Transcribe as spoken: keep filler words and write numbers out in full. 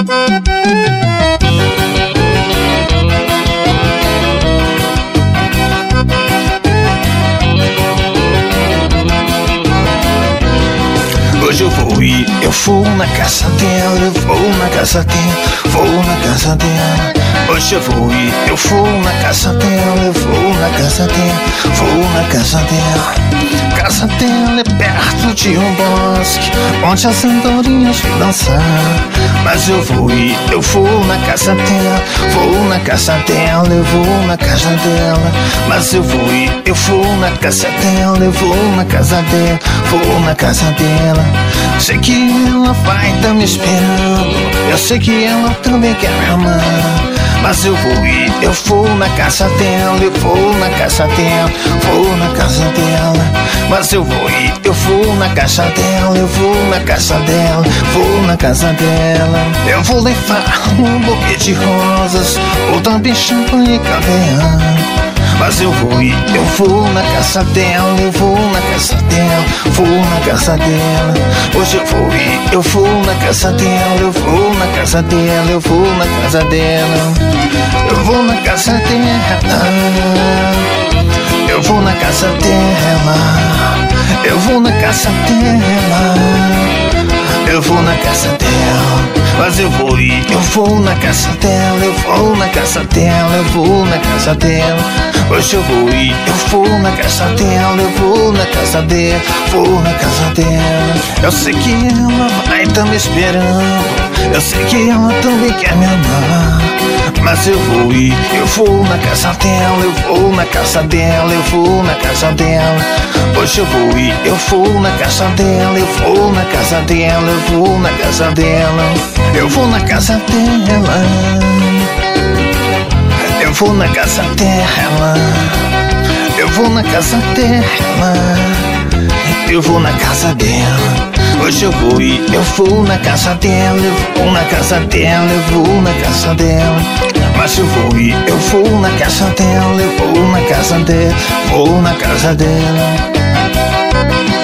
Hoje eu vou ir, eu vou na casa dela, eu vou na casa dela, vou na casa dela. Hoje eu vou ir, eu vou na casa dela, eu vou na casa dela, vou na casa dela. Casa dela é perto de um bosque, onde as andorinhas vêm dançar. Mas eu vou ir, eu vou na casa dela, vou na casa dela, eu vou na casa dela. Mas eu vou ir, eu vou na casa dela, eu vou na casa dela, vou na casa dela. Sei que ela vai tá me esperando, eu sei que ela também quer me amar. Mas eu vou ir, eu vou na casa dela, eu vou na casa dela, vou na casa dela. Mas eu vou ir, eu vou na casa dela, eu vou na casa dela, vou na casa dela. Eu vou levar um buquê de rosas, ou também champanhe e caviar. Mas eu vou ir, eu vou na casa dela, eu vou na casa dela, vou na casa dela. Hoje eu vou ir, eu vou na casa dela, eu vou na casa dela, eu vou na casa dela. Eu vou na casa dela, eu vou na casa dela, eu vou na casa dela, eu vou na casa dela. Mas eu vou ir, eu vou na casa dela, eu vou na casa dela, eu vou na casa dela. Hoje eu vou ir, eu vou na casa dela, eu vou na casa dela, vou na casa dela. Eu sei que ela vai tá me esperando, eu sei que ela também quer me amar. Mas eu vou ir, eu vou na casa dela, eu vou na casa dela, eu vou na casa dela. Hoje eu vou ir, eu vou na casa dela, eu vou na casa dela, eu vou na casa dela. Eu vou na casa dela, eu vou na casa dela, eu vou na casa dela, eu vou na casa dela. Hoje eu vou ir, eu vou na casa dela, eu vou na casa dela, eu vou na casa dela. Mas eu vou ir, eu vou na casa dela, eu vou na casa dela, vou na casa dela.